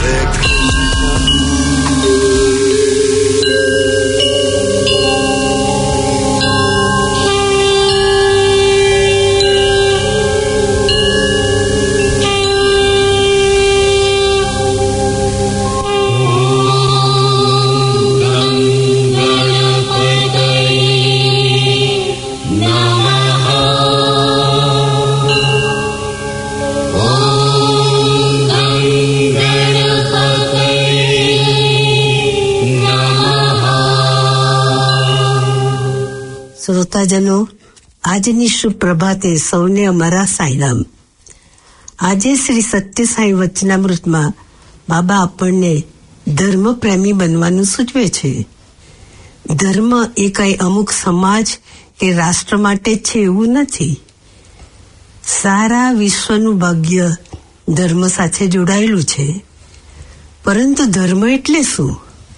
શ્રોતાજનો, આજની શુભ પ્રભાતે સૌને અમારા સાંઈરામ. આજે શ્રી સત્ય સાંઈ વચનામૃતમાં બાબા આપણને ધર્મ પ્રેમી બનવાનું સૂચવે છે. ધર્મ એ કઈ અમુક સમાજ કે રાષ્ટ્ર માટે જ છે એવું નથી. સારા વિશ્વનું ભાગ્ય ધર્મ સાથે જોડાયેલું છે. પરંતુ ધર્મ એટલે શું?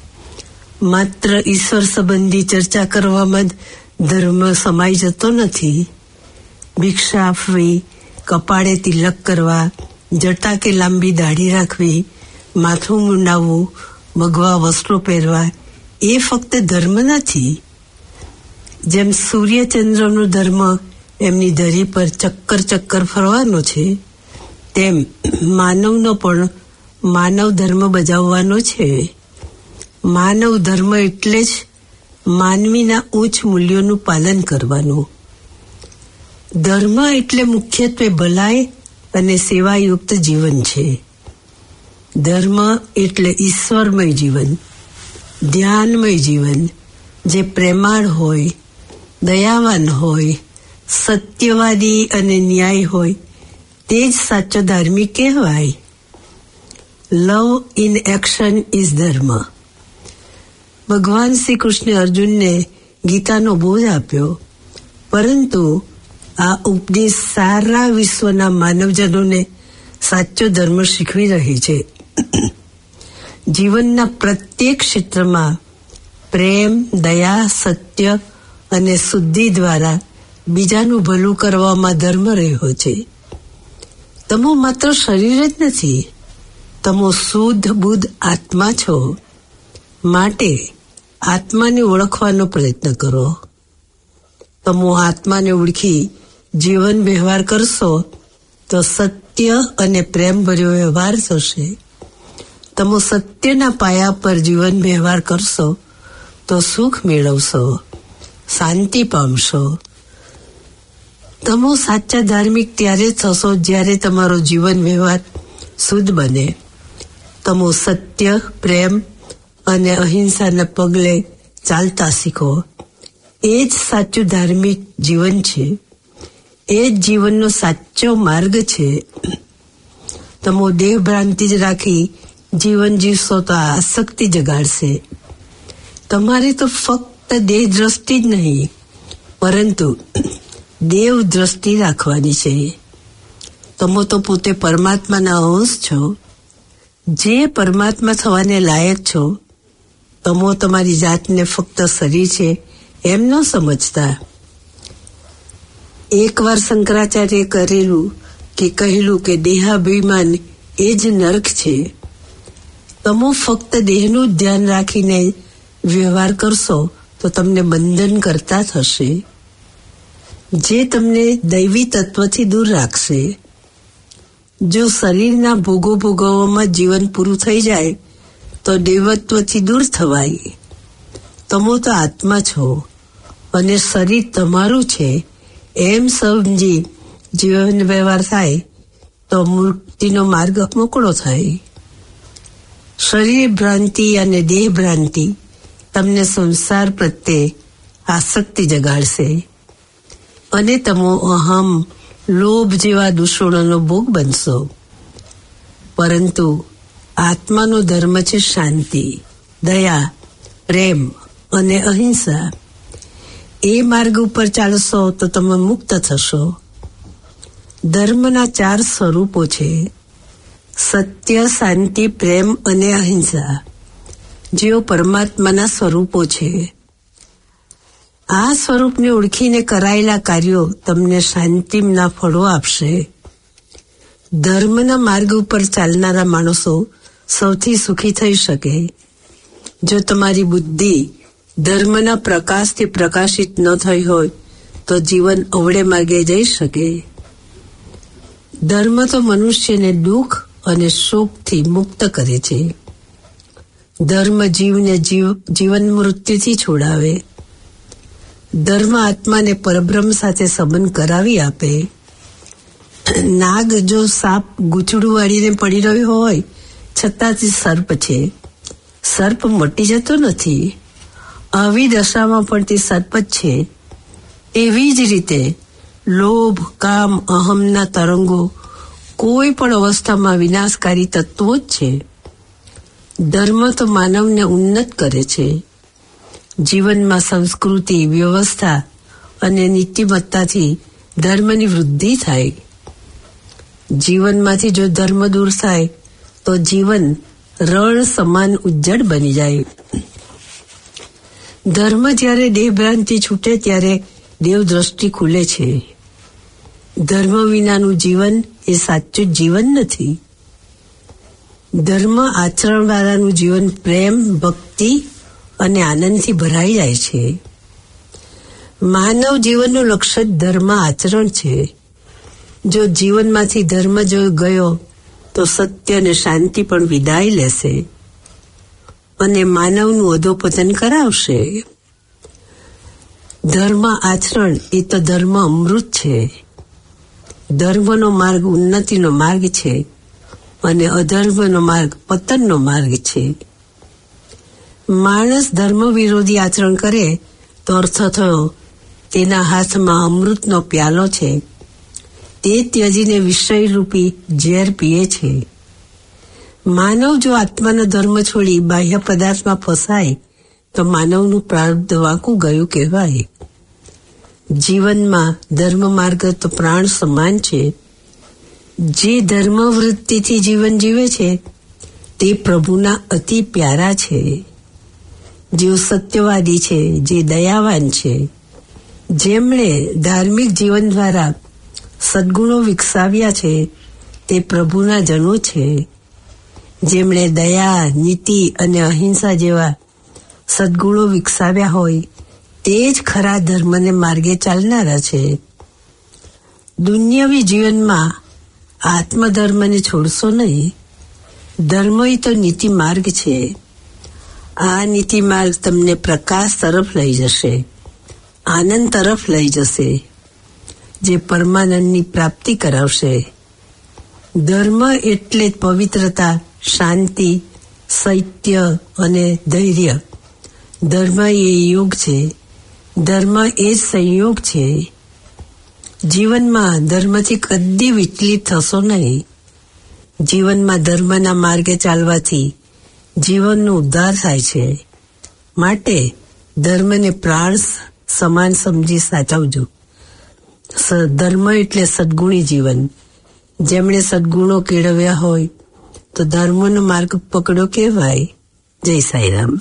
માત્ર ઈશ્વર સંબંધી ચર્ચા કરવામાં જ ધર્મ સમાઈ જતો નથી. ભિક્ષા આપવી, કપાળે તિલક કરવા, જટા કે લાંબી દાઢી રાખવી, માથું મુંડાવવું, ભગવા વસ્ત્રો પહેરવા એ ફક્ત ધર્મ નથી. જેમ સૂર્યચંદ્રનો ધર્મ એમની ધરી પર ચક્કર ફરવાનો છે, તેમ માનવનો પણ માનવ ધર્મ બજાવવાનો છે. માનવ ધર્મ એટલે જ માનવીના ઉચ્ચ મૂલ્યોનું પાલન કરવાનું. ધર્મ એટલે મુખ્યત્વે ભલાઈ અને સેવાયુક્ત જીવન છે. ધર્મ એટલે ઈશ્વરમય જીવન, ધ્યાનમય જીવન, જે પ્રેમાળ હોય, દયાવાન હોય, સત્યવાદી અને ન્યાય હોય, તે જ સાચો ધાર્મિક કહેવાય. લવ ઇન એક્શન ઇઝ ધર્મ. ભગવાન શ્રી કૃષ્ણે અર્જુનને ગીતાનો બોધ આપ્યો, પરંતુ આ ઉપદેશ સારા વિશ્વના માનવજનોને સાચો ધર્મ શીખવી રહી છે. જીવનના પ્રત્યેક ક્ષેત્રમાં પ્રેમ, દયા, સત્ય અને શુદ્ધિ દ્વારા બીજાનું ભલું કરવામાં ધર્મ રહ્યો છે. તમો માત્ર શરીર જ નથી, તમો શુદ્ધ બુદ્ધ આત્મા છો. માટે આત્માને ઓળખવાનો પ્રયત્ન કરો. તમો આત્માને ઓળખી જીવન વ્યવહાર કરશો તો સત્ય અને પ્રેમ ભર્યો વ્યવહાર થશે. તમો સત્યના પાયા પર જીવન વ્યવહાર કરશો તો સુખ મેળવશો, શાંતિ પામશો. તમો સાચા ધાર્મિક ત્યારે થશો જ્યારે તમારો જીવન વ્યવહાર શુદ્ધ બને. તમો સત્ય, પ્રેમ અને અહિંસાના પગલે ચાલતા શીખો. એ જ સાચું ધાર્મિક જીવન છે. એ જ જીવનનો સાચો માર્ગ છે. તમો દેહ ભ્રાંતિ જ રાખી જીવન જીવશો તો આસક્તિ જગાડશે. તમારે તો ફક્ત દેહ દ્રષ્ટિ જ નહીં, પરંતુ દેવ દ્રષ્ટિ રાખવાની છે. તમે તો પોતે પરમાત્માના અંશ છો. જે પરમાત્મા થવાને લાયક છો, તમો તમારી જાતને ફક્ત શરીર છે એમ ન સમજતા. એકવાર શંકરાચાર્ય કહેલું કે દેહાભિમાન એ જ નરક છે. તમો ફક્ત દેહનું જ ધ્યાન રાખીને વ્યવહાર કરશો તો તમને બંધન કરતા થશે, જે તમને દૈવી તત્વથી દૂર રાખશે. જો શરીરના ભોગો ભોગવવામાં જીવન પૂરું થઈ જાય તો દૈવત્વથી દૂર થવાય. તમો તો આત્મા છો અને શરીર તમારું છે એમ સમજી જીવન વ્યવહાર થાય તો મુક્તિનો માર્ગ મોકળો થાય. શરીર ભ્રાંતિ અને દેહ ભ્રાંતિ તમને સંસાર પ્રત્યે આસક્તિ જગાડશે અને તમો અહમ, લોભ જેવા દૂષણોનો ભોગ બનશો. પરંતુ આત્માનો ધર્મ છે શાંતિ, દયા, પ્રેમ અને અહિંસા. એ માર્ગ ઉપર ચાલશો તો તમે મુક્ત થશો. ધર્મના 4 સ્વરૂપો છે: સત્ય, શાંતિ, પ્રેમ અને અહિંસા, જેઓ પરમાત્માના સ્વરૂપો છે. આ સ્વરૂપને ઓળખીને કરાયેલા કાર્યો તમને શાંતિના ફળો આપશે. ધર્મના માર્ગ ઉપર ચાલનારા માણસો સૌથી સુખી થઈ શકે. જો તમારી બુદ્ધિ ધર્મના પ્રકાશથી પ્રકાશિત ન થઈ હોય તો જીવન અવળે માર્ગે જઈ શકે. ધર્મ તો મનુષ્યને દુઃખ અને શોકથી મુક્ત કરે છે. ધર્મ જીવને જીવન મૃત્યુથી છોડાવે. ધર્મ આત્માને પરબ્રહ્મ સાથે સંબંધ કરાવી આપે. નાગ જો સાપ ગૂંચડું વાળીને પડી રહ્યો હોય છતાં તે સર્પ છે. સર્પ મટી જતો નથી. આવી દશામાં પણ તે સર્પ જ છે. એવી જ રીતે લોભ, કામ, અહમના તરંગો કોઈ પણ અવસ્થામાં વિનાશકારી તત્વો જ છે. ધર્મ તો માનવને ઉન્નત કરે છે. જીવનમાં સંસ્કૃતિ, વ્યવસ્થા અને નીતિમત્તાથી ધર્મની વૃદ્ધિ થાય. જીવનમાંથી જો ધર્મ દૂર થાય તો જીવન રણ સમાન ઉજ્જડ બની જાય. ધર્મ જ્યારે દેહભ્રાંતિ છૂટે ત્યારે દેવ દ્રષ્ટિ ખુલે છે. ધર્મ વિનાનું જીવન એ સાચું જીવન નથી. ધર્મ આચરણવાળાનું જીવન પ્રેમ, ભક્તિ અને આનંદથી ભરાઈ જાય છે. માનવ જીવનનું લક્ષ્ય ધર્મ આચરણ છે. જો જીવનમાંથી ધર્મ જો ગયો તો સત્ય અને શાંતિ પણ વિદાય લેશે અને માનવનું અધોપતન કરાવશે. ધર્મ આચરણ એ તો ધર્મ અમૃત છે. ધર્મનો માર્ગ ઉન્નતિનો માર્ગ છે અને અધર્મનો માર્ગ પતનનો માર્ગ છે. માણસ ધર્મ વિરોધી આચરણ કરે તો અર્થ થયો તેના હાથમાં અમૃતનો પ્યાલો છે. તે ત્યજીને વિષયરૂપી ઝેર પીએ છે. માનવ જો આત્માનો ધર્મ છોડી બાહ્ય પદાર્થમાં ફસાય તો માનવનું પ્રારબ્ધ વાંકું ગયું કહેવાય. જીવનમાં ધર્મ માર્ગ તો પ્રાણ સમાન છે. જે ધર્મ વૃત્તિથી જીવન જીવે છે તે પ્રભુના અતિ પ્યારા છે. જેઓ સત્યવાદી છે, જે દયાવાન છે, જેમણે ધાર્મિક જીવન દ્વારા સદગુણો વિકસાવ્યા છે તે પ્રભુના જનો છે. જેમણે દયા, નીતિ અને અહિંસા જેવા સદગુણો વિકસાવ્યા હોય તે જ ખરા ધર્મને માર્ગે ચાલનારા છે. દુનિયાવી જીવનમાં આત્મધર્મને છોડશો નહીં. ધર્મ એ તો નીતિ માર્ગ છે. આ નીતિ માર્ગ તમને પ્રકાશ તરફ લઈ જશે, આનંદ તરફ લઈ જશે, જે પરમાનંદની પ્રાપ્તિ કરાવશે. ધર્મ એટલે પવિત્રતા, શાંતિ, સત્ય અને ધૈર્ય. ધર્મ એ યોગ છે. ધર્મ એ સંયોગ છે. જીવનમાં ધર્મથી કદી વિચલિત થશો નહીં. જીવનમાં ધર્મના માર્ગે ચાલવાથી જીવનનો ઉદ્ધાર થાય છે. માટે ધર્મને પ્રાણ સમાન સમજી સાચવજો. ધર્મ એટલે સદગુણી જીવન. જેમણે સદગુણો કેળવ્યા હોય તો ધર્મનો માર્ગ પકડો કહેવાય. જય સાઈરામ.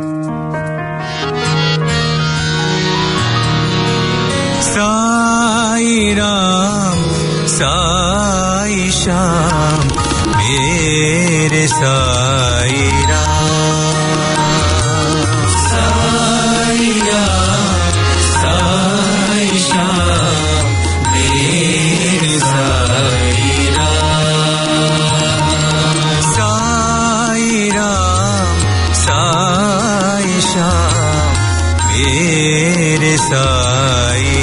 साई राम साई श्याम मेरे साई राम. साई राम साई श्याम मेरे साई राम. साई राम साई श्याम मेरे साई